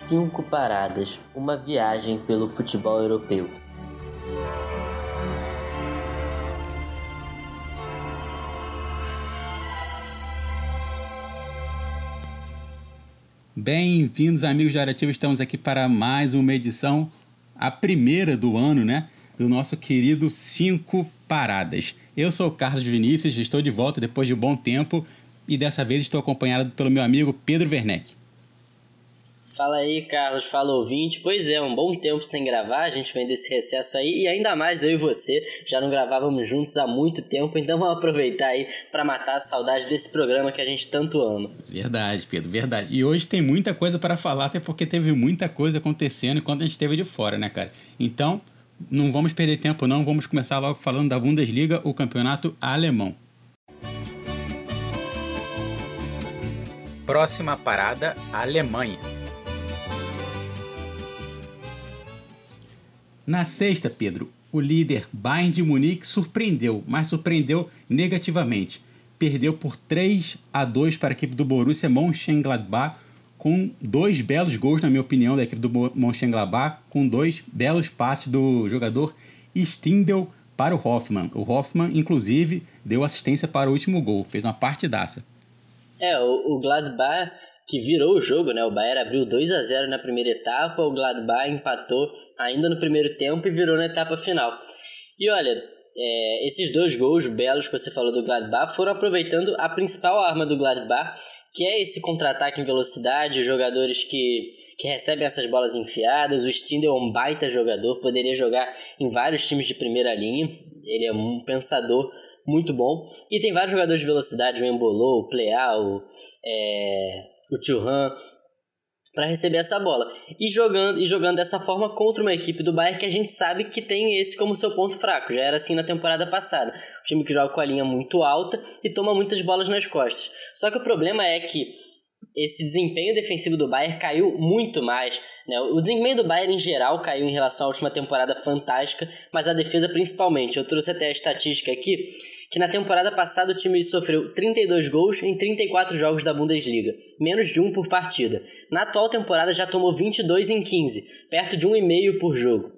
5 paradas, uma viagem pelo futebol europeu. Bem-vindos, amigos de área ativa. Estamos aqui para mais uma edição, a primeira do ano, né? Do nosso querido 5 paradas. Eu sou o Carlos Vinícius, estou de volta depois de um bom tempo e dessa vez estou acompanhado pelo meu amigo Pedro Werneck. Fala aí, Carlos, fala ouvinte. Pois é, um bom tempo sem gravar, a gente vem desse recesso aí e ainda mais eu e você, já não gravávamos juntos há muito tempo, então vamos aproveitar aí para matar a saudade desse programa que a gente tanto ama. Verdade, Pedro, verdade. E hoje tem muita coisa para falar, até porque teve muita coisa acontecendo enquanto a gente esteve de fora, né, cara? Então, não vamos perder tempo não, vamos começar logo falando da Bundesliga, o campeonato alemão. Próxima parada, a Alemanha. Na sexta, Pedro, o líder Bayern de Munique surpreendeu, mas surpreendeu negativamente. Perdeu por 3-2 para a equipe do Borussia Mönchengladbach, com 2 belos gols, na minha opinião, da equipe do Mönchengladbach, com 2 belos passes do jogador Stindl para o Hoffmann. O Hoffmann, inclusive, deu assistência para o último gol, fez uma partidaça. O Gladbach que virou o jogo, né? O Bayern abriu 2-0 na primeira etapa, o Gladbach empatou ainda no primeiro tempo e virou na etapa final. E olha, esses 2 gols belos que você falou do Gladbach foram aproveitando a principal arma do Gladbach, que é esse contra-ataque em velocidade, os jogadores que recebem essas bolas enfiadas. O Stindl é um baita jogador, poderia jogar em vários times de primeira linha, ele é um pensador muito bom. E tem vários jogadores de velocidade, o Embolo, o Pleal, o Thuram, para receber essa bola. E jogando dessa forma contra uma equipe do Bayern que a gente sabe que tem esse como seu ponto fraco. Já era assim na temporada passada. Um time que joga com a linha muito alta e toma muitas bolas nas costas. Só que o problema é que esse desempenho defensivo do Bayern caiu muito mais, né? O desempenho do Bayern em geral caiu em relação à última temporada fantástica, mas a defesa principalmente. Eu trouxe até a estatística aqui, que na temporada passada o time sofreu 32 gols em 34 jogos da Bundesliga, menos de 1 por partida. Na atual temporada já tomou 22 em 15, perto de 1,5 por jogo.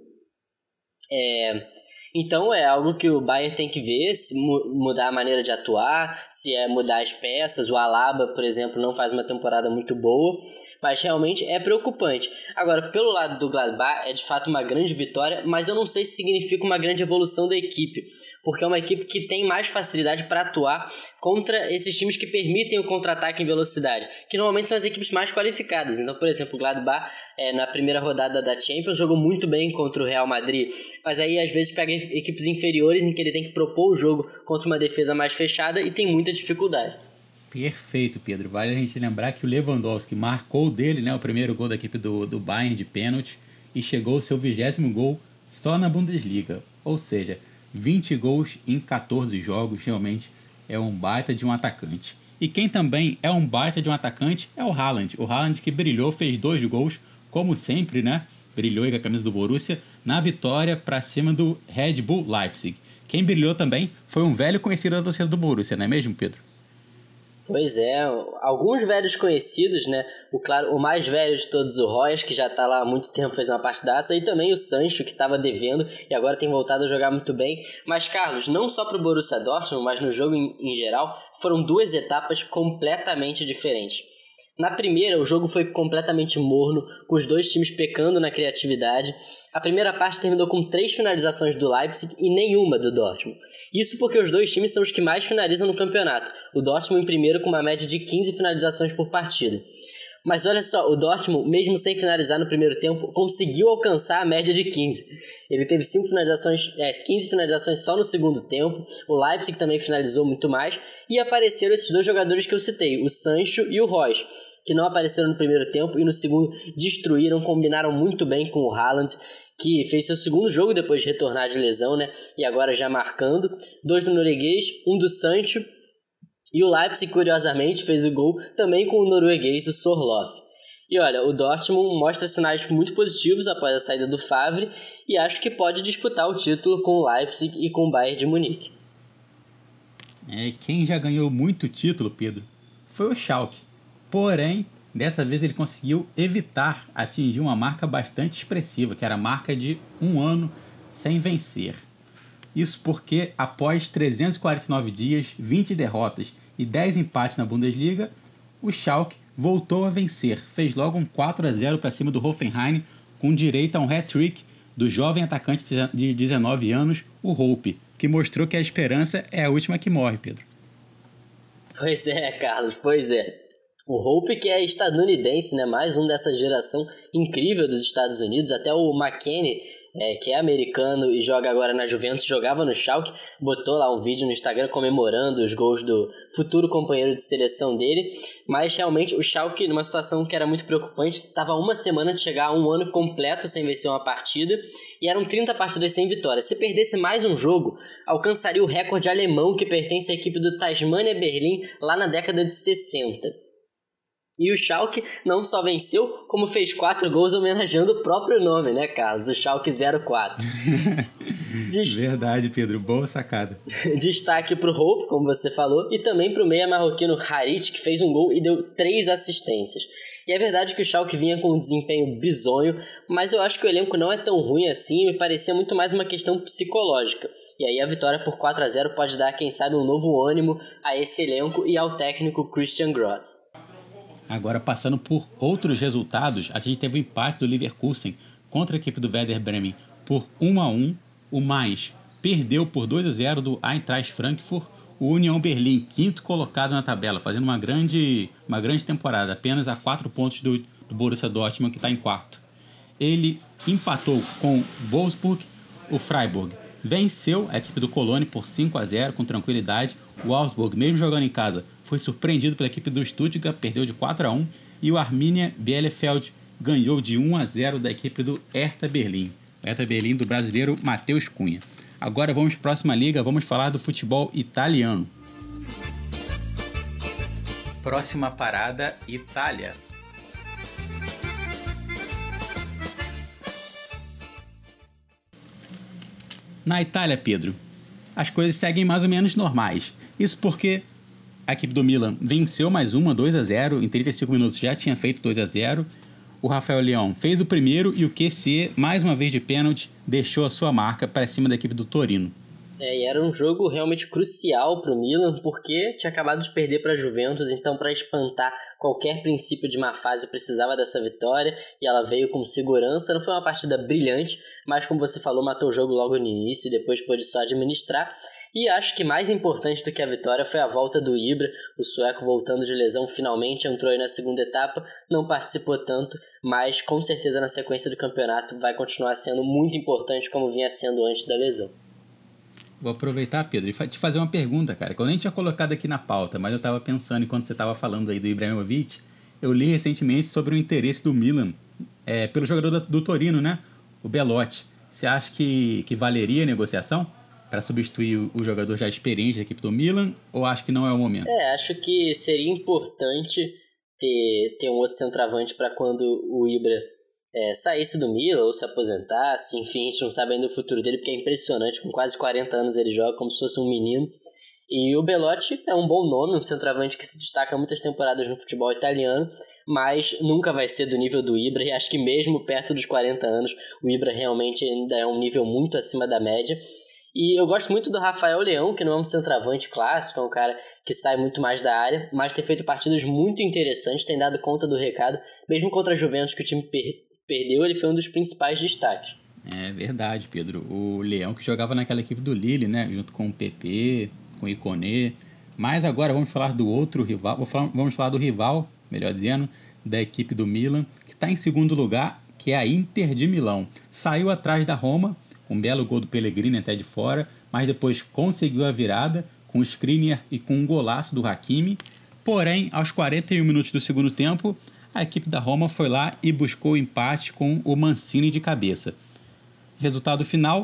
Então é algo que o Bayern tem que ver, se mudar a maneira de atuar, se mudar as peças. O Alaba, por exemplo, não faz uma temporada muito boa, mas realmente é preocupante. Agora, pelo lado do Gladbach, é de fato uma grande vitória, mas eu não sei se significa uma grande evolução da equipe, porque é uma equipe que tem mais facilidade para atuar contra esses times que permitem o contra-ataque em velocidade, que normalmente são as equipes mais qualificadas. Então, por exemplo, o Gladbach, na primeira rodada da Champions, jogou muito bem contra o Real Madrid, mas aí às vezes pega equipes inferiores em que ele tem que propor o jogo contra uma defesa mais fechada e tem muita dificuldade. Perfeito, Pedro. Vale a gente lembrar que o Lewandowski marcou dele, né, o primeiro gol da equipe do Bayern de pênalti e chegou ao seu 20º gol só na Bundesliga. Ou seja, 20 gols em 14 jogos, realmente é um baita de um atacante. E quem também é um baita de um atacante é o Haaland. O Haaland que brilhou, fez 2 gols, como sempre, né? Brilhou com a camisa do Borussia na vitória para cima do Red Bull Leipzig. Quem brilhou também foi um velho conhecido da torcida do Borussia, não é mesmo, Pedro? Pois é, alguns velhos conhecidos, né? O mais velho de todos, o Reus, que já está lá há muito tempo, fez uma partidaça, e também o Sancho, que estava devendo e agora tem voltado a jogar muito bem. Mas, Carlos, não só para o Borussia Dortmund, mas no jogo em geral, foram 2 etapas completamente diferentes. Na primeira, o jogo foi completamente morno, com os 2 times pecando na criatividade. A primeira parte terminou com 3 finalizações do Leipzig e nenhuma do Dortmund. Isso porque os 2 times são os que mais finalizam no campeonato. O Dortmund em primeiro com uma média de 15 finalizações por partida. Mas olha só, o Dortmund, mesmo sem finalizar no primeiro tempo, conseguiu alcançar a média de 15. Ele teve 15 finalizações só no segundo tempo. O Leipzig também finalizou muito mais. E apareceram esses 2 jogadores que eu citei, o Sancho e o Reus, que não apareceram no primeiro tempo e no segundo destruíram, combinaram muito bem com o Haaland, que fez seu segundo jogo depois de retornar de lesão, né? E agora já marcando. 2 do norueguês, 1 do Sancho. E o Leipzig, curiosamente, fez o gol também com o norueguês, o Sorloth. E olha, o Dortmund mostra sinais muito positivos após a saída do Favre e acho que pode disputar o título com o Leipzig e com o Bayern de Munique. Quem já ganhou muito título, Pedro, foi o Schalke. Porém, Dessa vez ele conseguiu evitar atingir uma marca bastante expressiva, que era a marca de 1 ano sem vencer. Isso porque, após 349 dias, 20 derrotas e 10 empates na Bundesliga, o Schalke voltou a vencer. Fez logo um 4-0 para cima do Hoffenheim, com direito a um hat-trick do jovem atacante de 19 anos, o Hope, que mostrou que a esperança é a última que morre, Pedro. Pois é, Carlos, pois é. O Hope, que é estadunidense, né? Mais um dessa geração incrível dos Estados Unidos. Até o McKennie, que é americano e joga agora na Juventus, jogava no Schalke, botou lá um vídeo no Instagram comemorando os gols do futuro companheiro de seleção dele. Mas realmente o Schalke, numa situação que era muito preocupante, estava uma semana de chegar a 1 ano completo sem vencer uma partida, e eram 30 partidas sem vitória. Se perdesse mais um jogo, alcançaria o recorde alemão que pertence à equipe do Tasmania Berlin lá na década de 60. E o Schalke não só venceu, como fez 4 gols homenageando o próprio nome, né, Carlos? O Schalke 04. Verdade, Pedro. Boa sacada. Destaque pro Hope, como você falou, e também pro meia marroquino Harit, que fez um gol e deu 3 assistências. E é verdade que o Schalke vinha com um desempenho bizonho, mas eu acho que o elenco não é tão ruim assim, me parecia muito mais uma questão psicológica. E aí a vitória por 4-0 pode dar, quem sabe, um novo ânimo a esse elenco e ao técnico Christian Gross. Agora, passando por outros resultados, a gente teve o empate do Leverkusen contra a equipe do Werder Bremen por 1-1. O Mais perdeu por 2-0 do Eintracht Frankfurt. O Union Berlin, quinto colocado na tabela, fazendo uma grande temporada, apenas a 4 pontos do Borussia Dortmund, que está em quarto. Ele empatou com Wolfsburg. O Freiburg venceu a equipe do Cologne por 5-0 com tranquilidade. O Augsburg, mesmo jogando em casa, foi surpreendido pela equipe do Stuttgart, perdeu de 4-1. E o Arminia Bielefeld ganhou de 1-0 da equipe do Hertha Berlim. O Hertha Berlim do brasileiro Matheus Cunha. Agora vamos para a próxima liga, vamos falar do futebol italiano. Próxima parada, Itália. Na Itália, Pedro, as coisas seguem mais ou menos normais. Isso porque a equipe do Milan venceu mais uma, 2-0. Em 35 minutos já tinha feito 2-0. O Rafael Leão fez o primeiro e o Kessie, mais uma vez de pênalti, deixou a sua marca para cima da equipe do Torino. E era um jogo realmente crucial para o Milan, porque tinha acabado de perder para a Juventus, então para espantar qualquer princípio de má fase precisava dessa vitória, e ela veio com segurança. Não foi uma partida brilhante, mas como você falou, matou o jogo logo no início e depois pôde só administrar. E acho que mais importante do que a vitória foi a volta do Ibra, o sueco voltando de lesão, finalmente entrou aí na segunda etapa, não participou tanto, mas com certeza na sequência do campeonato vai continuar sendo muito importante como vinha sendo antes da lesão. Vou aproveitar, Pedro, e te fazer uma pergunta, cara, que eu nem tinha colocado aqui na pauta, mas eu estava pensando enquanto você estava falando aí do Ibrahimovic. Eu li recentemente sobre o interesse do Milan pelo jogador do Torino, né? O Belotti. Você acha que valeria a negociação para substituir o jogador já experiente da equipe do Milan, ou acha que não é o momento? Acho que seria importante ter um outro centroavante para quando o Ibra saísse do Milan ou se aposentasse. Enfim, a gente não sabe ainda o futuro dele, porque é impressionante, com quase 40 anos ele joga como se fosse um menino. E o Belotti é um bom nome, um centroavante que se destaca muitas temporadas no futebol italiano, mas nunca vai ser do nível do Ibra, e acho que mesmo perto dos 40 anos, o Ibra realmente ainda é um nível muito acima da média. E eu gosto muito do Rafael Leão, que não é um centroavante clássico, é um cara que sai muito mais da área, mas tem feito partidas muito interessantes, tem dado conta do recado, mesmo contra a Juventus, que o time perdeu, ele foi um dos principais destaques. É verdade, Pedro. O Leão que jogava naquela equipe do Lille, né? Junto com o PP, com o Iconé. Mas agora vamos falar do outro rival. Vamos falar do rival, melhor dizendo, da equipe do Milan, que está em segundo lugar, que é a Inter de Milão. Saiu atrás da Roma, um belo gol do Pellegrini até de fora, mas depois conseguiu a virada com o Skriniar e com um golaço do Hakimi. Porém, aos 41 minutos do segundo tempo, a equipe da Roma foi lá e buscou o empate com o Mancini de cabeça. Resultado final,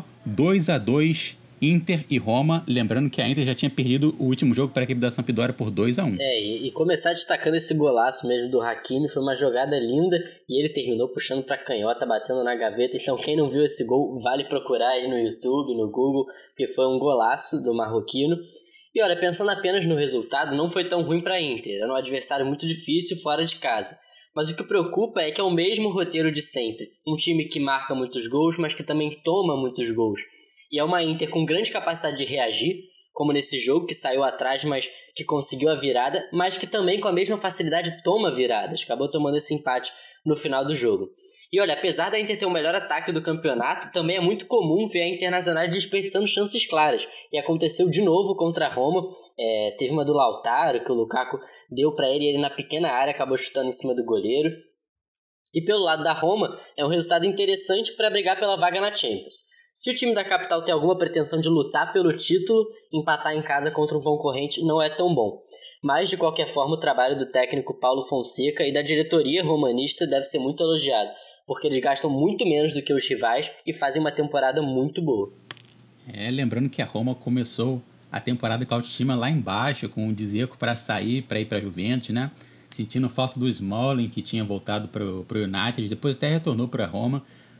2-2, Inter e Roma. Lembrando que a Inter já tinha perdido o último jogo para a equipe da Sampdoria por 2-1. E começar destacando esse golaço mesmo do Hakimi, foi uma jogada linda e ele terminou puxando para canhota, batendo na gaveta. Então quem não viu esse gol, vale procurar aí no YouTube, no Google, porque foi um golaço do marroquino. E olha, pensando apenas no resultado, não foi tão ruim para a Inter. Era um adversário muito difícil fora de casa. Mas o que preocupa é que é o mesmo roteiro de sempre. Um time que marca muitos gols, mas que também toma muitos gols. E é uma Inter com grande capacidade de reagir, como nesse jogo, que saiu atrás, mas que conseguiu a virada, mas que também com a mesma facilidade toma viradas. Acabou tomando esse empate no final do jogo. E olha, apesar da Inter ter o melhor ataque do campeonato, também é muito comum ver a Internacional desperdiçando chances claras. E aconteceu de novo contra a Roma. Teve uma do Lautaro, que o Lukaku deu para ele, e ele na pequena área acabou chutando em cima do goleiro. E pelo lado da Roma, é um resultado interessante para brigar pela vaga na Champions. Se o time da capital tem alguma pretensão de lutar pelo título, empatar em casa contra um concorrente não é tão bom. Mas, de qualquer forma, o trabalho do técnico Paulo Fonseca e da diretoria romanista deve ser muito elogiado, porque eles gastam muito menos do que os rivais e fazem uma temporada muito boa. Lembrando que a Roma começou a temporada com a autoestima lá embaixo, com o Dzeko para sair, para ir para a Juventus, né? Sentindo falta do Smalling, que tinha voltado para o United, depois até retornou para a Roma.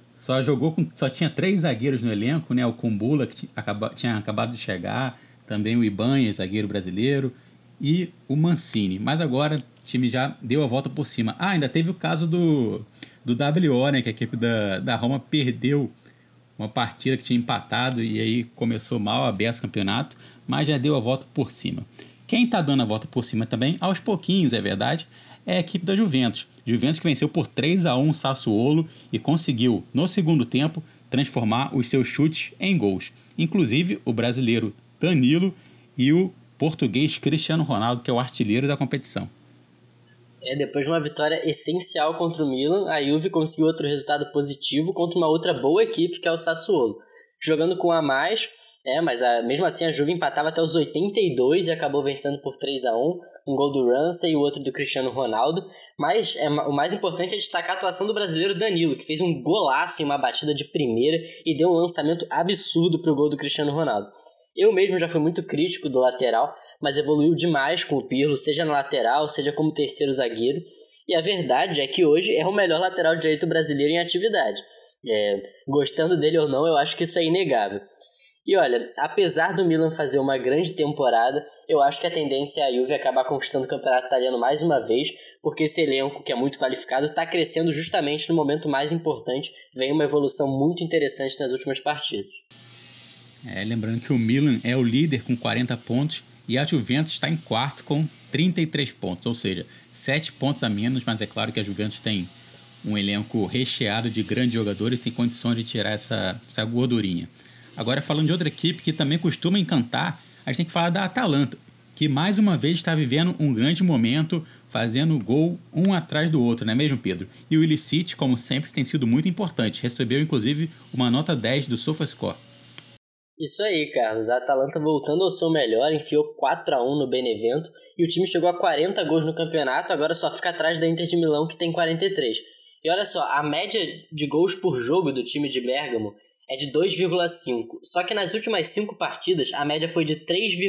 Só tinha 3 zagueiros no elenco, né? O Kumbula, que tinha acabado de chegar, também o Ibanez, zagueiro brasileiro, e o Mancini. Mas agora o time já deu a volta por cima. Ainda teve o caso do WO, né? Que a equipe da Roma perdeu uma partida que tinha empatado e aí começou mal a beça campeonato, mas já deu a volta por cima. Quem está dando a volta por cima também, aos pouquinhos, é verdade, é a equipe da Juventus. Juventus que venceu por 3-1 o Sassuolo e conseguiu, no segundo tempo, transformar os seus chutes em gols. Inclusive o brasileiro Danilo e o português Cristiano Ronaldo, que é o artilheiro da competição. Depois de uma vitória essencial contra o Milan, a Juve conseguiu outro resultado positivo contra uma outra boa equipe, que é o Sassuolo. Jogando com um a mais, mas mesmo assim a Juve empatava até os 82 e acabou vencendo por 3-1, um gol do Ramsey e o outro do Cristiano Ronaldo. Mas o mais importante é destacar a atuação do brasileiro Danilo, que fez um golaço em uma batida de primeira e deu um lançamento absurdo para o gol do Cristiano Ronaldo. Eu mesmo já fui muito crítico do lateral, mas evoluiu demais com o Pirlo, seja na lateral, seja como terceiro zagueiro. E a verdade é que hoje é o melhor lateral direito brasileiro em atividade. Gostando dele ou não, eu acho que isso é inegável. E olha, apesar do Milan fazer uma grande temporada, eu acho que a tendência é a Juve acabar conquistando o campeonato italiano mais uma vez, porque esse elenco, que é muito qualificado, está crescendo justamente no momento mais importante. Vem uma evolução muito interessante nas últimas partidas. Lembrando que o Milan é o líder com 40 pontos e a Juventus está em quarto com 33 pontos, ou seja, 7 pontos a menos, mas é claro que a Juventus tem um elenco recheado de grandes jogadores, tem condições de tirar essa gordurinha. Agora, falando de outra equipe que também costuma encantar, a gente tem que falar da Atalanta, que mais uma vez está vivendo um grande momento, fazendo gol um atrás do outro, não é mesmo, Pedro? E o Ilicic, como sempre, tem sido muito importante, recebeu inclusive uma nota 10 do SofaScore. Isso aí, Carlos. A Atalanta voltando ao seu melhor, enfiou 4-1 no Benevento e o time chegou a 40 gols no campeonato, agora só fica atrás da Inter de Milão, que tem 43. E olha só, a média de gols por jogo do time de Bérgamo é de 2,5. Só que nas últimas 5 partidas, a média foi de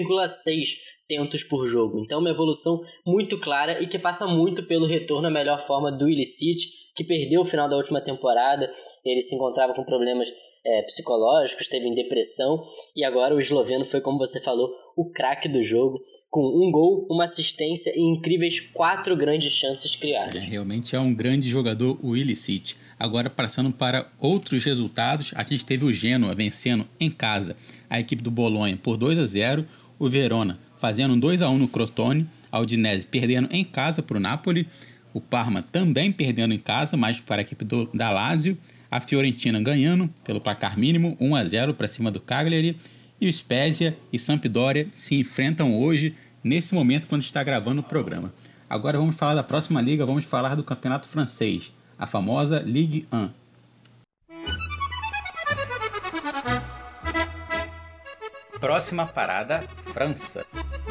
3,6 tentos por jogo. Então uma evolução muito clara e que passa muito pelo retorno à melhor forma do Ilicic, que perdeu o final da última temporada. Ele se encontrava com problemas psicológicos, esteve em depressão, e agora o esloveno foi, como você falou, o craque do jogo, com 1 gol, uma assistência e incríveis 4 grandes chances criadas. Realmente é um grande jogador o Ilicic. Agora, passando para outros resultados, a gente teve o Genoa vencendo em casa a equipe do Bolonha por 2-0, o Verona fazendo 2-1 no Crotone, a Udinese perdendo em casa para o Napoli, o Parma também perdendo em casa, mas para a equipe da Lazio, a Fiorentina ganhando pelo placar mínimo 1-0 para cima do Cagliari, e o Spezia e Sampdoria se enfrentam hoje, nesse momento quando está gravando o programa. Agora vamos falar da próxima liga, vamos falar do campeonato francês, a famosa Ligue 1. Próxima parada, França.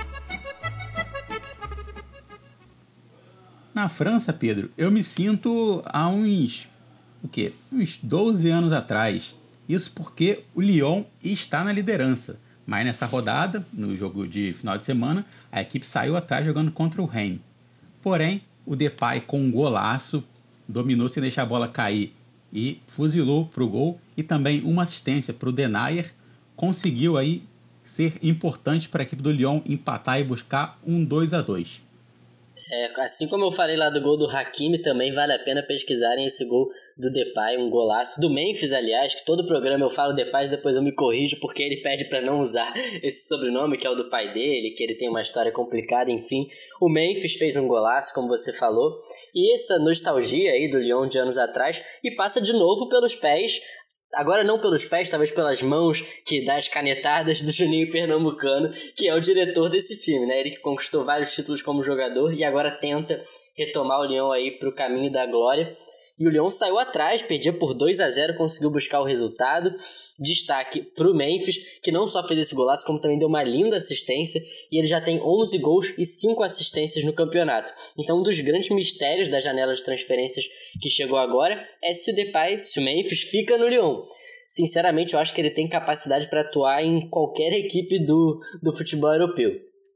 Na França, Pedro, eu me sinto há uns 12 anos atrás. Isso porque o Lyon está na liderança. Mas nessa rodada, no jogo de final de semana, a equipe saiu atrás jogando contra o Rennes. Porém, o Depay com um golaço, dominou sem deixar a bola cair e fuzilou para o gol. E também uma assistência para o Denayer, conseguiu aí ser importante para a equipe do Lyon empatar e buscar um 2-2. Assim como eu falei lá do gol do Hakimi, também vale a pena pesquisarem esse gol do Depay, um golaço do Memphis, aliás, que todo programa eu falo Depay, depois eu me corrijo porque ele pede pra não usar esse sobrenome, que é o do pai dele, que ele tem uma história complicada, enfim. O Memphis fez um golaço, como você falou, e essa nostalgia aí do Lyon de anos atrás, e passa de novo pelos pés. Agora não pelos pés, talvez pelas mãos, que dá as canetadas do Juninho Pernambucano, que é o diretor desse time, né? Ele que conquistou vários títulos como jogador e agora tenta retomar o Lyon aí para o caminho da glória. E o Lyon saiu atrás, perdia por 2-0, conseguiu buscar o resultado. Destaque para o Memphis, que não só fez esse golaço, como também deu uma linda assistência. E ele já tem 11 gols e 5 assistências no campeonato. Então um dos grandes mistérios da janela de transferências que chegou agora é se o Depay, se o Memphis fica no Lyon. Sinceramente, eu acho que ele tem capacidade para atuar em qualquer equipe do futebol europeu.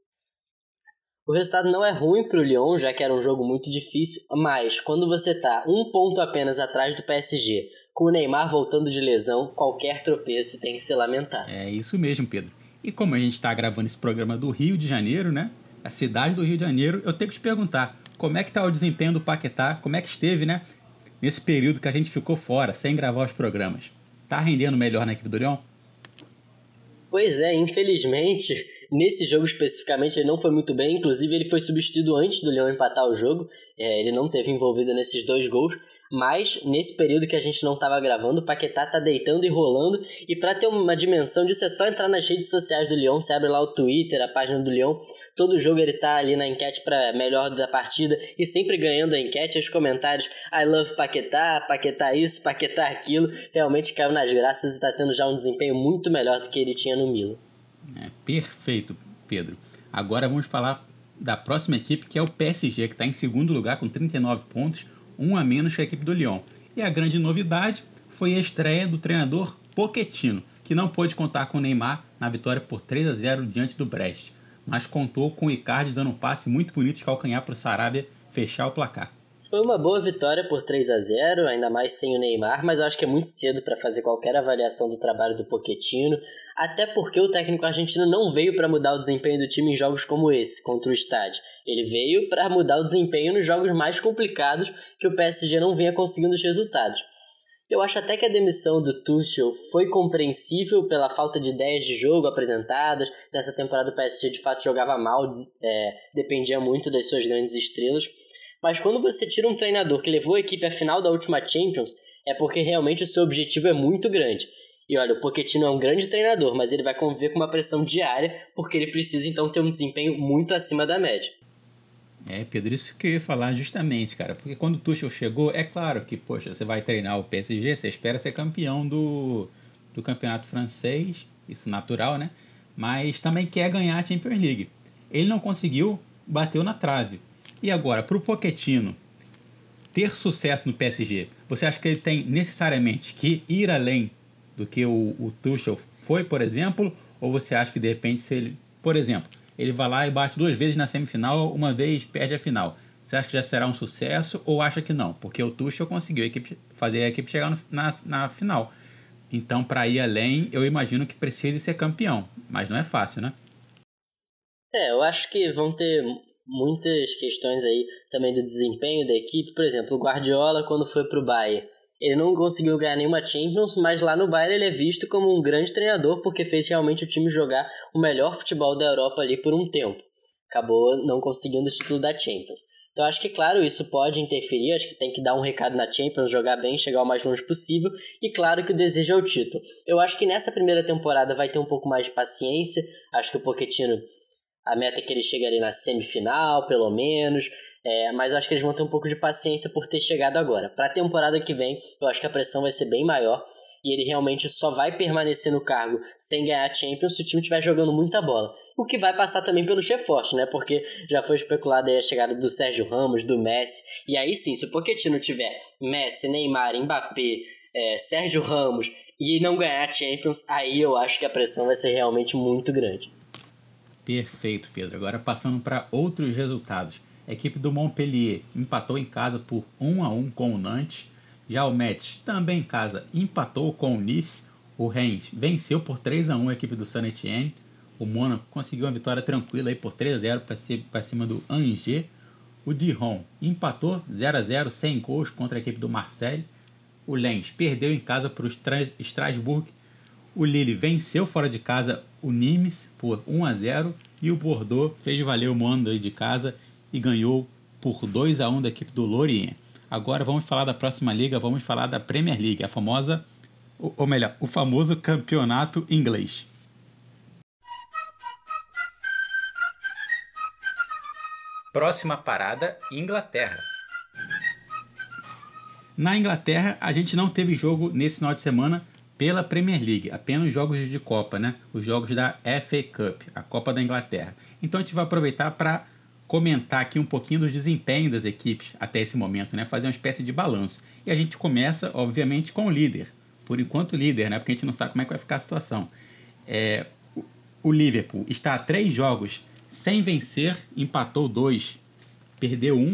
O resultado não é ruim para o Lyon, já que era um jogo muito difícil, mas quando você está um ponto apenas atrás do PSG, com o Neymar voltando de lesão, qualquer tropeço tem que se lamentar. É isso mesmo, Pedro. E como a gente está gravando esse programa do Rio de Janeiro, né? A cidade do Rio de Janeiro, eu tenho que te perguntar, como é que está o desempenho do Paquetá? Como é que esteve, né? Nesse período que a gente ficou fora, sem gravar os programas. Tá rendendo melhor na equipe do Lyon? Pois é, infelizmente, nesse jogo especificamente ele não foi muito bem, inclusive ele foi substituído antes do Lyon empatar o jogo, ele não teve envolvido nesses 2 gols, mas nesse período que a gente não estava gravando, o Paquetá tá deitando e rolando, e para ter uma dimensão disso é só entrar nas redes sociais do Lyon, você abre lá o Twitter, a página do Lyon, todo jogo ele tá ali na enquete para melhor da partida, e sempre ganhando a enquete, os comentários, I love Paquetá, Paquetá isso, Paquetá aquilo, realmente caiu nas graças e tá tendo já um desempenho muito melhor do que ele tinha no Milan. Perfeito, Pedro. Agora vamos falar da próxima equipe, que é o PSG, que está em segundo lugar com 39 pontos, um a menos que a equipe do Lyon. E a grande novidade foi a estreia do treinador Pochettino, que não pôde contar com o Neymar na vitória por 3-0 diante do Brest, mas contou com o Icardi dando um passe muito bonito de calcanhar para o Sarabia fechar o placar. Foi uma boa vitória por 3-0, ainda mais sem o Neymar, mas eu acho que é muito cedo para fazer qualquer avaliação do trabalho do Pochettino, até porque o técnico argentino não veio para mudar o desempenho do time em jogos como esse, contra o Estádio. Ele veio para mudar o desempenho nos jogos mais complicados que o PSG não vinha conseguindo os resultados. Eu acho até que a demissão do Tuchel foi compreensível pela falta de ideias de jogo apresentadas. Nessa temporada o PSG de fato jogava mal, dependia muito das suas grandes estrelas. Mas quando você tira um treinador que levou a equipe à final da última Champions, é porque realmente o seu objetivo é muito grande. E olha, o Pochettino é um grande treinador, mas ele vai conviver com uma pressão diária, porque ele precisa então ter um desempenho muito acima da média. Pedro, isso que eu ia falar justamente, cara, porque quando o Tuchel chegou, é claro que, poxa, você vai treinar o PSG, você espera ser campeão do campeonato francês, isso natural, né? Mas também quer ganhar a Champions League. Ele não conseguiu, bateu na trave. E agora, para o Pochettino ter sucesso no PSG, você acha que ele tem necessariamente que ir além do que o Tuchel foi, por exemplo? Ou você acha que de repente se ele, por exemplo, ele vai lá e bate 2 vezes na semifinal, uma vez perde a final, você acha que já será um sucesso ou acha que não? Porque o Tuchel conseguiu fazer a equipe chegar na final. Então, para ir além, eu imagino que precise ser campeão, mas não é fácil, né? Eu acho que vão ter muitas questões aí também do desempenho da equipe. Por exemplo, o Guardiola, quando foi pro Bayern, ele não conseguiu ganhar nenhuma Champions, mas lá no Bayern ele é visto como um grande treinador porque fez realmente o time jogar o melhor futebol da Europa ali por um tempo. Acabou não conseguindo o título da Champions. Então acho que, claro, isso pode interferir, acho que tem que dar um recado na Champions, jogar bem, chegar o mais longe possível, e claro que o desejo é o título. Eu acho que nessa primeira temporada vai ter um pouco mais de paciência, acho que o Pochettino, a meta é que ele chegue ali na semifinal, pelo menos, mas acho que eles vão ter um pouco de paciência por ter chegado agora. Para a temporada que vem, eu acho que a pressão vai ser bem maior e ele realmente só vai permanecer no cargo sem ganhar a Champions se o time estiver jogando muita bola. O que vai passar também pelos reforços, né? Porque já foi especulado aí a chegada do Sérgio Ramos, do Messi. E aí sim, se o Pochettino tiver Messi, Neymar, Mbappé, Sérgio Ramos e não ganhar a Champions, aí eu acho que a pressão vai ser realmente muito grande. Perfeito, Pedro. Agora passando para outros resultados. A equipe do Montpellier empatou em casa por 1-1 com o Nantes. Já o Metz, também em casa, empatou com o Nice. O Reims venceu por 3-1 a equipe do Saint-Étienne. O Mônaco conseguiu uma vitória tranquila aí por 3-0 para cima do Angers. O Dijon empatou 0-0 sem gols contra a equipe do Marseille. O Lens perdeu em casa para o Strasbourg. O Lille venceu fora de casa o Nimes por 1-0 e o Bordeaux fez valer o mando de casa e ganhou por 2-1 da equipe do Lorient. Agora vamos falar da próxima liga, vamos falar da Premier League, a famosa, ou melhor, o famoso campeonato inglês. Próxima parada, Inglaterra. Na Inglaterra, a gente não teve jogo nesse final de semana pela Premier League, apenas jogos de Copa, né? Os jogos da FA Cup, a Copa da Inglaterra. Então a gente vai aproveitar para comentar aqui um pouquinho do desempenho das equipes até esse momento, né? Fazer uma espécie de balanço. E a gente começa, obviamente, com o líder. Por enquanto líder, né? Porque a gente não sabe como é que vai ficar a situação. O Liverpool está a 3 jogos sem vencer, empatou 2, perdeu 1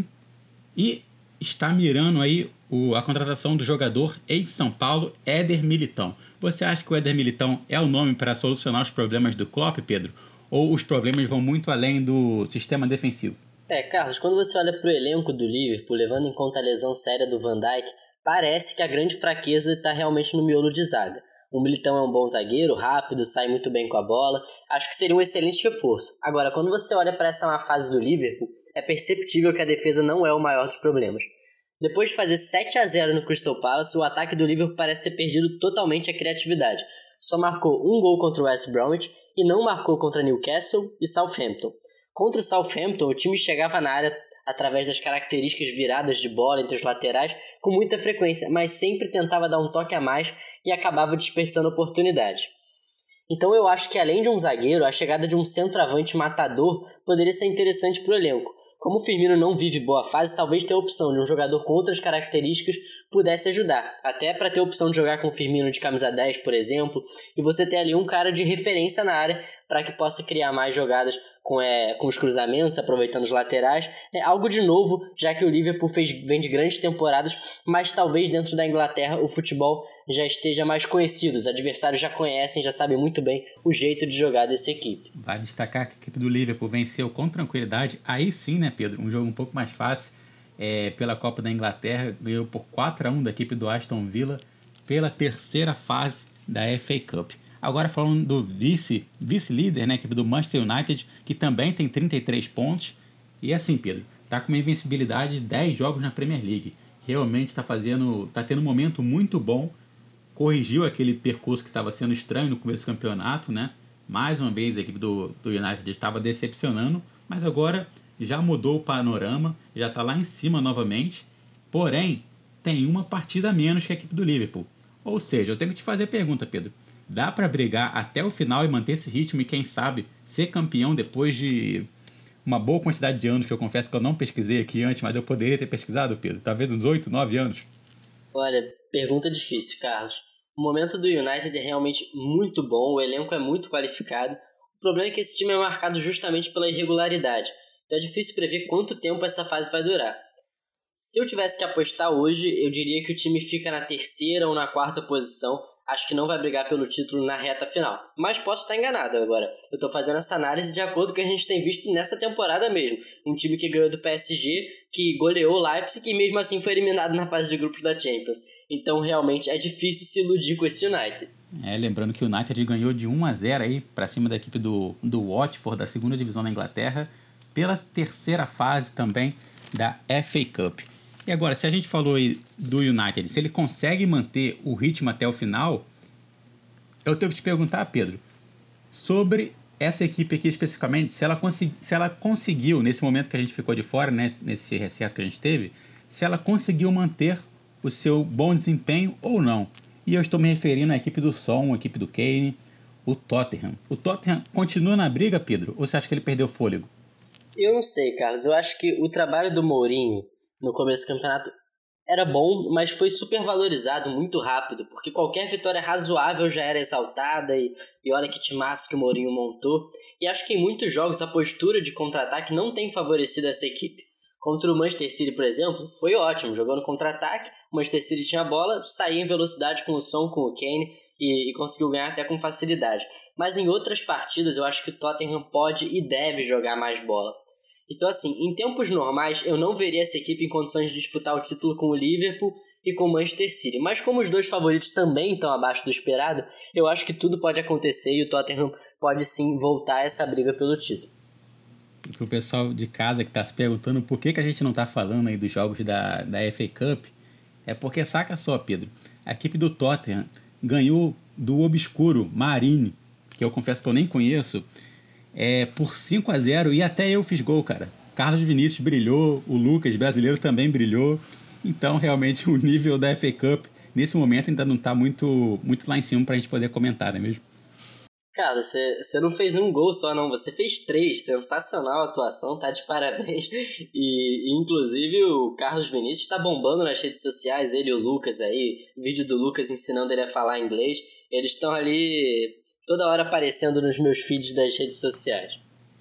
e está mirando aí a contratação do jogador ex-São Paulo, Éder Militão. Você acha que o Éder Militão é o nome para solucionar os problemas do Klopp, Pedro? Ou os problemas vão muito além do sistema defensivo? Carlos, quando você olha para o elenco do Liverpool, levando em conta a lesão séria do Van Dijk, parece que a grande fraqueza está realmente no miolo de zaga. O Militão é um bom zagueiro, rápido, sai muito bem com a bola. Acho que seria um excelente reforço. Agora, quando você olha para essa má fase do Liverpool, é perceptível que a defesa não é o maior dos problemas. Depois de fazer 7-0 no Crystal Palace, o ataque do Liverpool parece ter perdido totalmente a criatividade. Só marcou um gol contra o West Bromwich e não marcou contra Newcastle e Southampton. Contra o Southampton, o time chegava na área através das características viradas de bola entre os laterais com muita frequência, mas sempre tentava dar um toque a mais e acabava desperdiçando oportunidades. Então eu acho que além de um zagueiro, a chegada de um centroavante matador poderia ser interessante para o elenco. Como o Firmino não vive boa fase, talvez ter a opção de um jogador com outras características pudesse ajudar. Até para ter a opção de jogar com o Firmino de camisa 10, por exemplo, e você ter ali um cara de referência na área para que possa criar mais jogadas com os cruzamentos, aproveitando os laterais. É algo de novo, já que o Liverpool vem de grandes temporadas, mas talvez dentro da Inglaterra o futebol já esteja mais conhecido. Os adversários já conhecem, já sabem muito bem o jeito de jogar dessa equipe. Vale destacar que a equipe do Liverpool venceu com tranquilidade. Aí sim, né, Pedro? Um jogo um pouco mais fácil pela Copa da Inglaterra. Ganhou por 4-1 da equipe do Aston Villa pela terceira fase da FA Cup. Agora falando do vice-líder, né, a equipe do Manchester United, que também tem 33 pontos. E assim, Pedro, está com uma invencibilidade de 10 jogos na Premier League. Realmente está tendo um momento muito bom. Corrigiu aquele percurso que estava sendo estranho no começo do campeonato, né? Mais uma vez a equipe do United estava decepcionando, mas agora já mudou o panorama, já está lá em cima novamente. Porém, tem uma partida a menos que a equipe do Liverpool. Ou seja, eu tenho que te fazer a pergunta, Pedro. Dá para brigar até o final e manter esse ritmo e, quem sabe, ser campeão depois de uma boa quantidade de anos, que eu confesso que eu não pesquisei aqui antes, mas eu poderia ter pesquisado, Pedro? Talvez uns 8, 9 anos. Olha, pergunta difícil, Carlos. O momento do United é realmente muito bom, o elenco é muito qualificado. O problema é que esse time é marcado justamente pela irregularidade. Então é difícil prever quanto tempo essa fase vai durar. Se eu tivesse que apostar hoje, eu diria que o time fica na terceira ou na quarta posição. Acho que não vai brigar pelo título na reta final. Mas posso estar enganado agora. Eu estou fazendo essa análise de acordo com o que a gente tem visto nessa temporada mesmo. Um time que ganhou do PSG, que goleou o Leipzig e mesmo assim foi eliminado na fase de grupos da Champions. Então realmente é difícil se iludir com esse United. Lembrando que o United ganhou de 1-0 aí para cima da equipe do Watford, da segunda divisão da Inglaterra, pela terceira fase também da FA Cup. E agora, se a gente falou aí do United, se ele consegue manter o ritmo até o final, eu tenho que te perguntar, Pedro, sobre essa equipe aqui especificamente, se ela conseguiu, nesse momento que a gente ficou de fora, né, nesse recesso que a gente teve, se ela conseguiu manter o seu bom desempenho ou não. E eu estou me referindo à equipe do Son, a equipe do Kane, o Tottenham. O Tottenham continua na briga, Pedro? Ou você acha que ele perdeu fôlego? Eu não sei, Carlos. Eu acho que o trabalho do Mourinho no começo do campeonato era bom, mas foi super valorizado muito rápido, porque qualquer vitória razoável já era exaltada e olha que timaço que o Mourinho montou. E acho que em muitos jogos a postura de contra-ataque não tem favorecido essa equipe. Contra o Manchester City, por exemplo, foi ótimo, jogando contra-ataque, o Manchester City tinha a bola, saía em velocidade com o Son, com o Kane e conseguiu ganhar até com facilidade. Mas em outras partidas eu acho que o Tottenham pode e deve jogar mais bola. Então, assim, em tempos normais, eu não veria essa equipe em condições de disputar o título com o Liverpool e com o Manchester City. Mas como os dois favoritos também estão abaixo do esperado, eu acho que tudo pode acontecer e o Tottenham pode sim voltar a essa briga pelo título. E pro pessoal de casa que está se perguntando por que a gente não está falando aí dos jogos da FA Cup, é porque, saca só, Pedro, a equipe do Tottenham ganhou do obscuro Marine, que eu confesso que eu nem conheço, por 5-0 e até eu fiz gol, cara. Carlos Vinícius brilhou, o Lucas, brasileiro, também brilhou. Então, realmente, o nível da FA Cup, nesse momento, ainda não está muito lá em cima para a gente poder comentar, não é mesmo? Cara, você não fez um gol só, não. Você fez 3. Sensacional a atuação, tá de parabéns. Inclusive, o Carlos Vinícius tá bombando nas redes sociais. Ele e o Lucas aí. Vídeo do Lucas ensinando ele a falar inglês. Eles estão ali toda hora aparecendo nos meus feeds das redes sociais.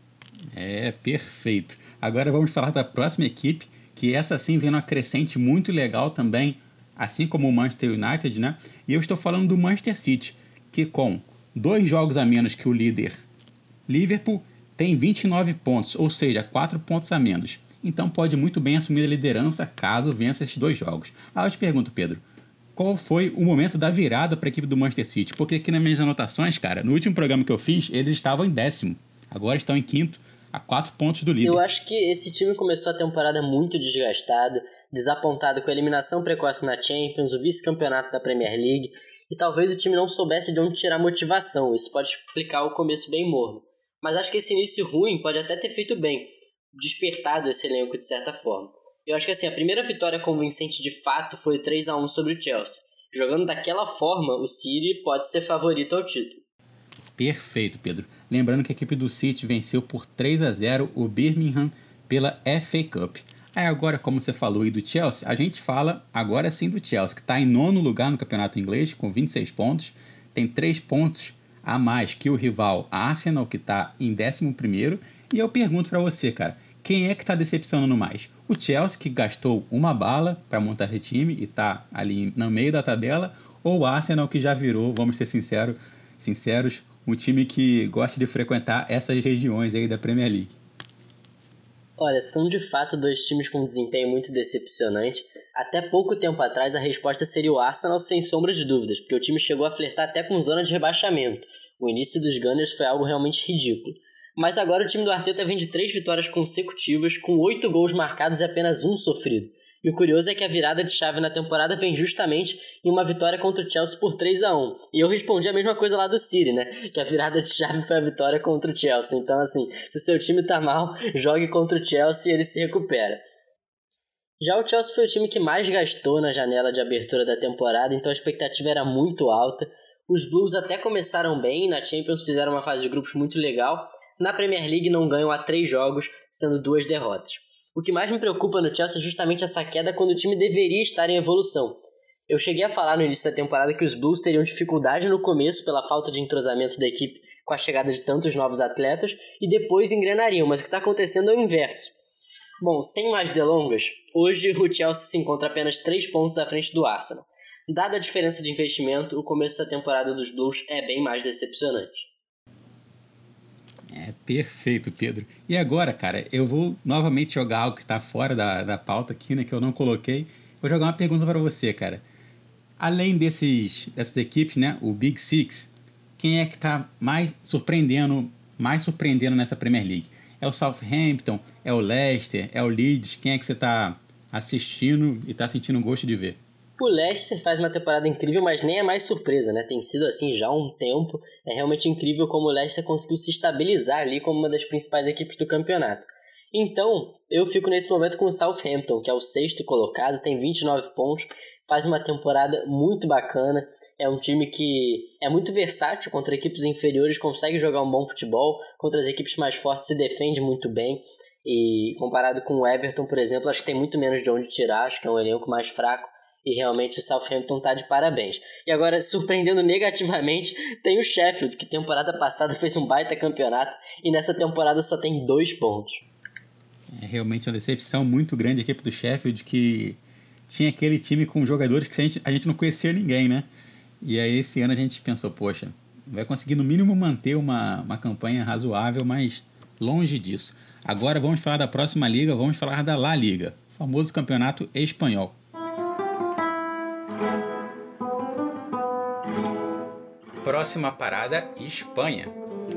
Perfeito. Agora vamos falar da próxima equipe, que essa sim vem numa crescente muito legal também, assim como o Manchester United, né? E eu estou falando do Manchester City, que com 2 jogos a menos que o líder Liverpool tem 29 pontos, ou seja, 4 pontos a menos. Então pode muito bem assumir a liderança caso vença esses 2 jogos. Eu te pergunto, Pedro, qual foi o momento da virada para a equipe do Manchester City? Porque aqui nas minhas anotações, cara, no último programa que eu fiz, eles estavam em 10º. Agora estão em 5º, a 4 pontos do líder. Eu acho que esse time começou a temporada muito desgastado, desapontado com a eliminação precoce na Champions, o vice-campeonato da Premier League, e talvez o time não soubesse de onde tirar motivação. Isso pode explicar o começo bem morno. Mas acho que esse início ruim pode até ter feito bem, despertado esse elenco de certa forma. Eu acho que assim, a primeira vitória convincente de fato foi 3-1 sobre o Chelsea. Jogando daquela forma, o City pode ser favorito ao título. Perfeito, Pedro. Lembrando que a equipe do City venceu por 3-0 o Birmingham pela FA Cup. Aí agora, como você falou aí do Chelsea, a gente fala agora sim do Chelsea, que está em 9º lugar no campeonato inglês, com 26 pontos. Tem 3 pontos a mais que o rival Arsenal, que está em 11º. E eu pergunto para você, cara, quem é que está decepcionando mais? O Chelsea, que gastou uma bala para montar esse time e está ali no meio da tabela, ou o Arsenal, que já virou, vamos ser sinceros, um time que gosta de frequentar essas regiões aí da Premier League? Olha, são de fato 2 times com desempenho muito decepcionante. Até pouco tempo atrás a resposta seria o Arsenal, sem sombra de dúvidas, porque o time chegou a flertar até com zona de rebaixamento. O início dos Gunners foi algo realmente ridículo. Mas agora o time do Arteta vem de 3 vitórias consecutivas, com 8 gols marcados e apenas 1 sofrido. E o curioso é que a virada de chave na temporada vem justamente em uma vitória contra o Chelsea por 3-1. E eu respondi a mesma coisa lá do City, né? Que a virada de chave foi a vitória contra o Chelsea. Então, assim, se o seu time tá mal, jogue contra o Chelsea e ele se recupera. Já o Chelsea foi o time que mais gastou na janela de abertura da temporada, então a expectativa era muito alta. Os Blues até começaram bem, na Champions fizeram uma fase de grupos muito legal. Na Premier League não ganham há 3 jogos, sendo 2 derrotas. O que mais me preocupa no Chelsea é justamente essa queda quando o time deveria estar em evolução. Eu cheguei a falar no início da temporada que os Blues teriam dificuldade no começo pela falta de entrosamento da equipe com a chegada de tantos novos atletas e depois engrenariam, mas o que está acontecendo é o inverso. Bom, sem mais delongas, hoje o Chelsea se encontra apenas 3 pontos à frente do Arsenal. Dada a diferença de investimento, o começo da temporada dos Blues é bem mais decepcionante. Perfeito, Pedro. E agora, cara, eu vou novamente jogar algo que está fora da pauta aqui, né, que eu não coloquei. Vou jogar uma pergunta para você, cara. Além dessas equipes, né, o Big Six, quem é que está mais surpreendendo nessa Premier League? É o Southampton? É o Leicester? É o Leeds? Quem é que você está assistindo e está sentindo gosto de ver? O Leicester faz uma temporada incrível, mas nem é mais surpresa, né? Tem sido assim já há um tempo. É realmente incrível como o Leicester conseguiu se estabilizar ali como uma das principais equipes do campeonato. Então, eu fico nesse momento com o Southampton, que é o 6º colocado, tem 29 pontos, faz uma temporada muito bacana. É um time que é muito versátil contra equipes inferiores, consegue jogar um bom futebol, contra as equipes mais fortes se defende muito bem. E comparado com o Everton, por exemplo, acho que tem muito menos de onde tirar, acho que é um elenco mais fraco. E realmente o Southampton tá de parabéns. E agora, surpreendendo negativamente, tem o Sheffield, que temporada passada fez um baita campeonato e nessa temporada só tem 2 pontos. É realmente uma decepção muito grande a equipe do Sheffield, que tinha aquele time com jogadores que a gente não conhecia ninguém, né? E aí esse ano a gente pensou, poxa, vai conseguir no mínimo manter uma campanha razoável, mas longe disso. Agora vamos falar da próxima liga, vamos falar da La Liga, o famoso campeonato espanhol. Próxima parada, Espanha.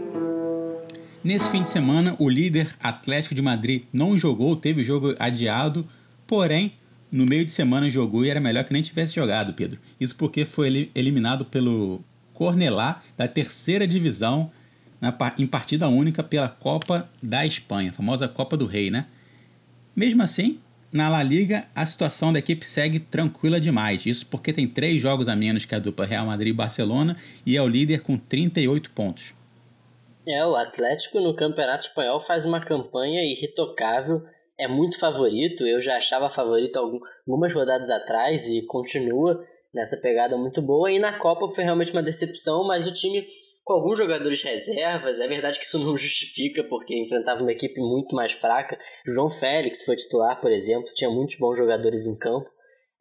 Nesse fim de semana, o líder Atlético de Madrid não jogou, teve o jogo adiado, porém, no meio de semana jogou e era melhor que nem tivesse jogado, Pedro. Isso porque foi eliminado pelo Cornellà, da terceira divisão, em partida única pela Copa da Espanha, a famosa Copa do Rei, né? Mesmo assim, na La Liga, a situação da equipe segue tranquila demais. Isso porque tem 3 jogos a menos que a dupla Real Madrid e Barcelona e é o líder com 38 pontos. O Atlético no Campeonato Espanhol faz uma campanha irretocável, é muito favorito, eu já achava favorito algumas rodadas atrás e continua nessa pegada muito boa. E na Copa foi realmente uma decepção, mas o time com alguns jogadores reservas, é verdade que isso não justifica porque enfrentava uma equipe muito mais fraca. João Félix foi titular, por exemplo, tinha muitos bons jogadores em campo.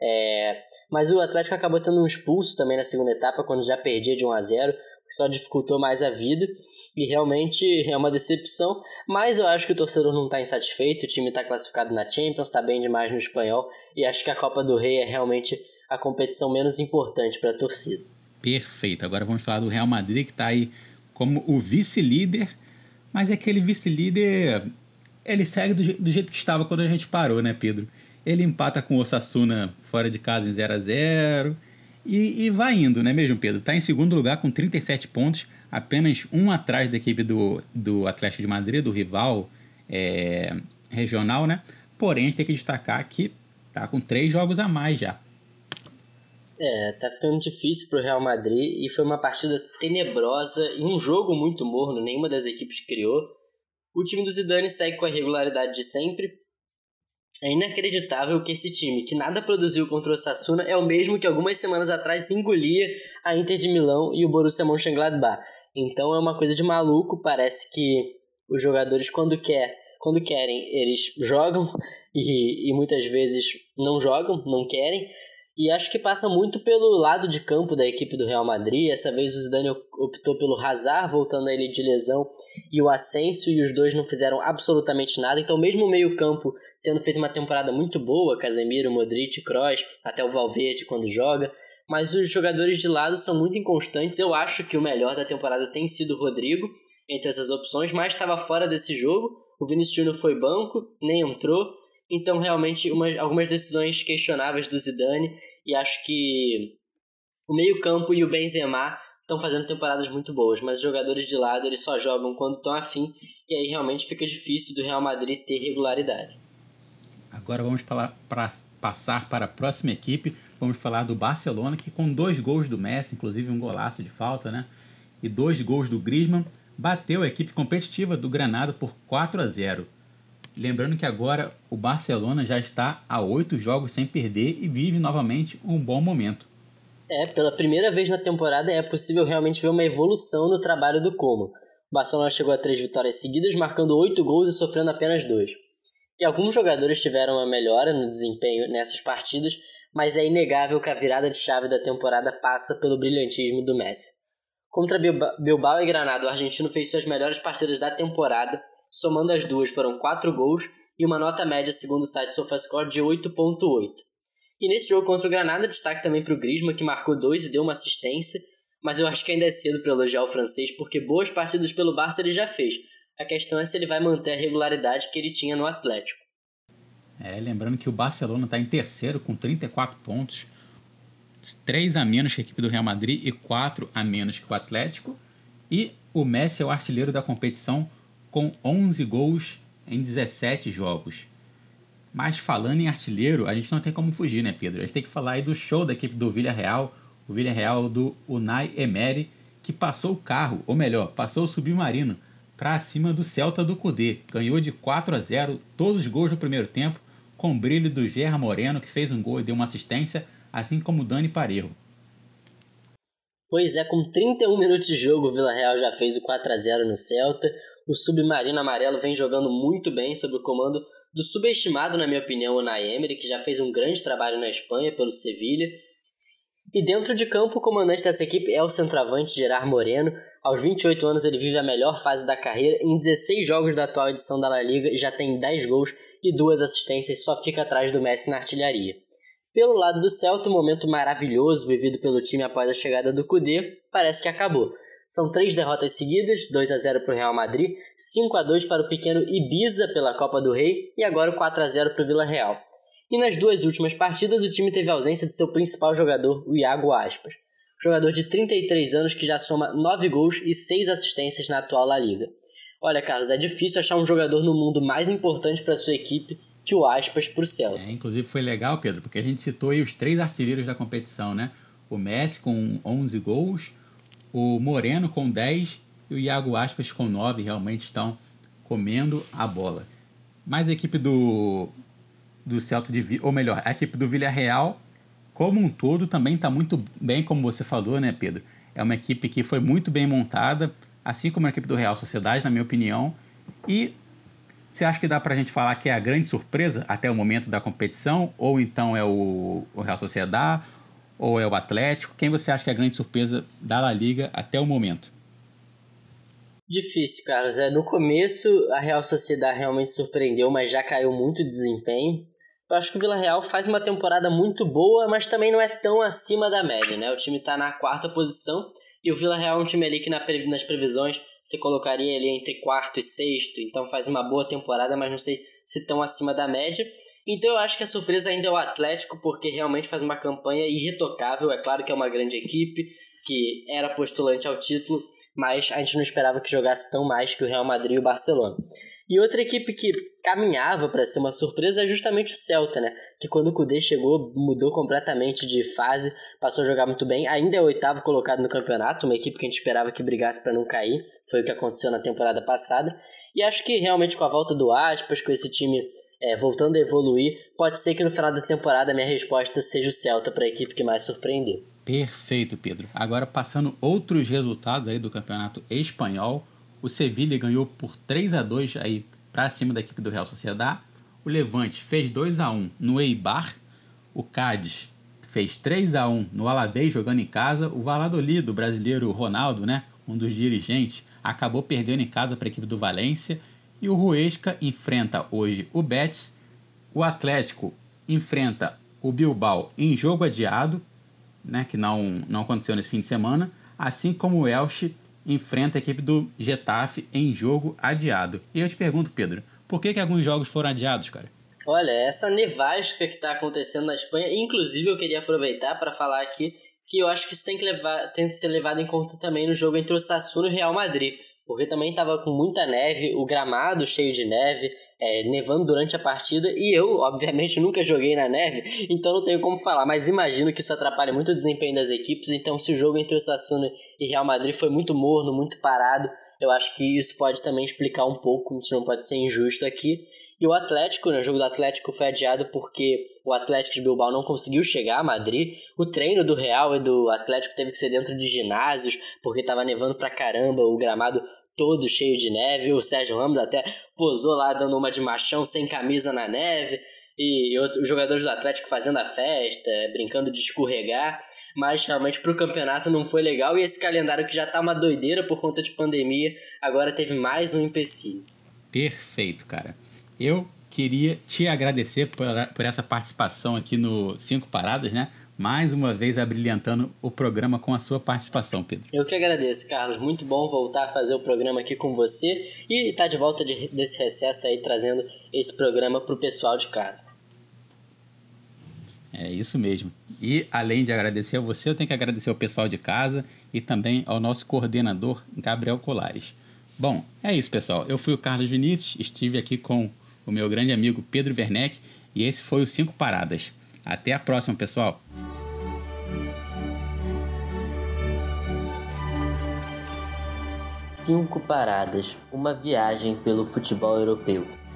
Mas o Atlético acabou tendo um expulso também na segunda etapa, quando já perdia de 1-0, que só dificultou mais a vida, e realmente é uma decepção, mas eu acho que o torcedor não está insatisfeito, o time está classificado na Champions, está bem demais no espanhol, e acho que a Copa do Rei é realmente a competição menos importante para a torcida. Perfeito, agora vamos falar do Real Madrid, que está aí como o vice-líder, mas aquele vice-líder, ele segue do jeito que estava quando a gente parou, né, Pedro? Ele empata com o Osasuna fora de casa em 0-0 e vai indo, né mesmo, Pedro? Está em segundo lugar com 37 pontos, apenas um atrás da equipe do Atlético de Madrid, do rival regional, né? Porém, a gente tem que destacar que está com 3 jogos a mais já. Tá ficando difícil pro Real Madrid e foi uma partida tenebrosa e um jogo muito morno, nenhuma das equipes criou. O time do Zidane segue com a regularidade de sempre. É inacreditável que esse time, que nada produziu contra o Osasuna, é o mesmo que algumas semanas atrás engolia a Inter de Milão e o Borussia Mönchengladbach. Então é uma coisa de maluco, parece que os jogadores quando querem, eles jogam e muitas vezes não jogam, não querem. E acho que passa muito pelo lado de campo da equipe do Real Madrid. Essa vez o Zidane optou pelo Hazard, voltando a ele de lesão, e o Asensio, e os dois não fizeram absolutamente nada. Então mesmo o meio-campo tendo feito uma temporada muito boa, Casemiro, Modric, Kroos, até o Valverde quando joga, mas os jogadores de lado são muito inconstantes. Eu acho que o melhor da temporada tem sido o Rodrigo, entre essas opções, mas estava fora desse jogo. O Vinícius Júnior foi banco, nem entrou. Então, realmente, algumas decisões questionáveis do Zidane, e acho que o meio-campo e o Benzema estão fazendo temporadas muito boas, mas os jogadores de lado eles só jogam quando estão afim, e aí realmente fica difícil do Real Madrid ter regularidade. Agora vamos passar para a próxima equipe, vamos falar do Barcelona, que com 2 gols do Messi, inclusive um golaço de falta, né? E 2 gols do Griezmann, bateu a equipe competitiva do Granada por 4-0. Lembrando que agora o Barcelona já está a 8 jogos sem perder e vive novamente um bom momento. Pela primeira vez na temporada é possível realmente ver uma evolução no trabalho do Koeman. O Barcelona chegou a 3 vitórias seguidas, marcando 8 gols e sofrendo apenas 2. E alguns jogadores tiveram uma melhora no desempenho nessas partidas, mas é inegável que a virada de chave da temporada passa pelo brilhantismo do Messi. Contra Bilbao e Granada, o argentino fez suas melhores partidas da temporada. Somando as duas, foram 4 gols e uma nota média, segundo o site SofaScore, de 8.8. E nesse jogo contra o Granada, destaque também para o Griezmann, que marcou 2 e deu uma assistência, mas eu acho que ainda é cedo para elogiar o francês, porque boas partidas pelo Barça ele já fez. A questão é se ele vai manter a regularidade que ele tinha no Atlético. Lembrando que o Barcelona está em terceiro com 34 pontos, 3 a menos que a equipe do Real Madrid e 4 a menos que o Atlético. E o Messi é o artilheiro da competição com 11 gols em 17 jogos. Mas falando em artilheiro, a gente não tem como fugir, né, Pedro? A gente tem que falar aí do show da equipe do Villarreal, o Villarreal do Unai Emery, que passou o carro, ou melhor, passou o submarino para cima do Celta do Cudê. Ganhou de 4-0, todos os gols no primeiro tempo, com brilho do Gerard Moreno, que fez um gol e deu uma assistência, assim como o Dani Parejo. Pois é, com 31 minutos de jogo, o Villarreal já fez o 4-0 no Celta. O submarino amarelo vem jogando muito bem sob o comando do subestimado, na minha opinião, Unai Emery, que já fez um grande trabalho na Espanha pelo Sevilha. E dentro de campo, o comandante dessa equipe é o centroavante Gerard Moreno. Aos 28 anos ele vive a melhor fase da carreira. Em 16 jogos da atual edição da La Liga já tem 10 gols e 2 assistências, só fica atrás do Messi na artilharia. Pelo lado do Celta, o momento maravilhoso vivido pelo time após a chegada do Koundé parece que acabou. São 3 derrotas seguidas, 2-0 para o Real Madrid, 5-2 para o pequeno Ibiza pela Copa do Rei e agora 4-0 para o Vila Real. E nas 2 últimas partidas o time teve a ausência de seu principal jogador, o Iago Aspas. Jogador de 33 anos que já soma 9 gols e 6 assistências na atual La Liga. Olha, Carlos, é difícil achar um jogador no mundo mais importante para sua equipe que o Aspas para o Celta. Inclusive foi legal, Pedro, porque a gente citou aí os 3 artilheiros da competição, né? O Messi com 11 gols, o Moreno com 10 e o Iago Aspas com 9, realmente estão comendo a bola. Mas a equipe do Celta ou melhor, a equipe do Villarreal, como um todo, também está muito bem, como você falou, né, Pedro? É uma equipe que foi muito bem montada, assim como a equipe do Real Sociedade, na minha opinião. E você acha que dá para a gente falar que é a grande surpresa até o momento da competição? Ou então é o Real Sociedade? Ou é o Atlético? Quem você acha que é a grande surpresa da La Liga até o momento? Difícil, Carlos. No começo, a Real Sociedade realmente surpreendeu, mas já caiu muito de desempenho. Eu acho que o Villarreal faz uma temporada muito boa, mas também não é tão acima da média, né? O time está na 4ª posição e o Villarreal é um time ali que nas previsões você colocaria ele entre 4º e 6º, então faz uma boa temporada, mas não sei se tão acima da média. Então eu acho que a surpresa ainda é o Atlético, porque realmente faz uma campanha irretocável. É claro que é uma grande equipe, que era postulante ao título, mas a gente não esperava que jogasse tão mais que o Real Madrid e o Barcelona. E outra equipe que caminhava para ser uma surpresa é justamente o Celta, né? Que quando o Koundé chegou, mudou completamente de fase, passou a jogar muito bem. Ainda é o 8º colocado no campeonato, uma equipe que a gente esperava que brigasse para não cair. Foi o que aconteceu na temporada passada. E acho que realmente com a volta do Aspas, com esse time voltando a evoluir, pode ser que no final da temporada a minha resposta seja o Celta para a equipe que mais surpreendeu. Perfeito, Pedro. Agora passando outros resultados aí do campeonato espanhol. O Sevilla ganhou por 3-2 aí para cima da equipe do Real Sociedad. O Levante fez 2-1 no Eibar. O Cádiz fez 3-1 no Alavés jogando em casa. O Valladolid, do brasileiro Ronaldo, né, um dos dirigentes, acabou perdendo em casa para a equipe do Valência. E o Huesca enfrenta hoje o Betis. O Atlético enfrenta o Bilbao em jogo adiado, né, que não aconteceu nesse fim de semana, assim como o Elche enfrenta a equipe do Getafe em jogo adiado. E eu te pergunto, Pedro, por que alguns jogos foram adiados, cara? Olha, essa nevasca que está acontecendo na Espanha, inclusive eu queria aproveitar para falar aqui que eu acho que isso tem que ser levado em conta também no jogo entre o Sassuolo e o Real Madrid, porque também estava com muita neve, o gramado cheio de neve, nevando durante a partida, e eu, obviamente, nunca joguei na neve, então não tenho como falar, mas imagino que isso atrapalha muito o desempenho das equipes. Então se o jogo entre o Sassuolo e Real Madrid foi muito morno, muito parado, eu acho que isso pode também explicar um pouco, a gente não pode ser injusto aqui. E o Atlético, né, o jogo do Atlético foi adiado porque o Atlético de Bilbao não conseguiu chegar a Madrid. O treino do Real e do Atlético teve que ser dentro de ginásios, porque estava nevando pra caramba, o gramado todo cheio de neve. O Sérgio Ramos até posou lá dando uma de machão sem camisa na neve. E os jogadores do Atlético fazendo a festa, brincando de escorregar. Mas realmente pro campeonato não foi legal. E esse calendário que já tá uma doideira por conta de pandemia, agora teve mais um empecilho. Perfeito, cara. Eu queria te agradecer por essa participação aqui no 5 Paradas, né? Mais uma vez abrilhantando o programa com a sua participação, Pedro. Eu que agradeço, Carlos. Muito bom voltar a fazer o programa aqui com você e estar de volta desse recesso aí, trazendo esse programa pro pessoal de casa. É isso mesmo. E além de agradecer a você, eu tenho que agradecer ao pessoal de casa e também ao nosso coordenador, Gabriel Colares. Bom, é isso, pessoal. Eu fui o Carlos Vinícius, estive aqui com o meu grande amigo Pedro Werneck e esse foi o 5 Paradas. Até a próxima, pessoal! 5 Paradas, uma viagem pelo futebol europeu.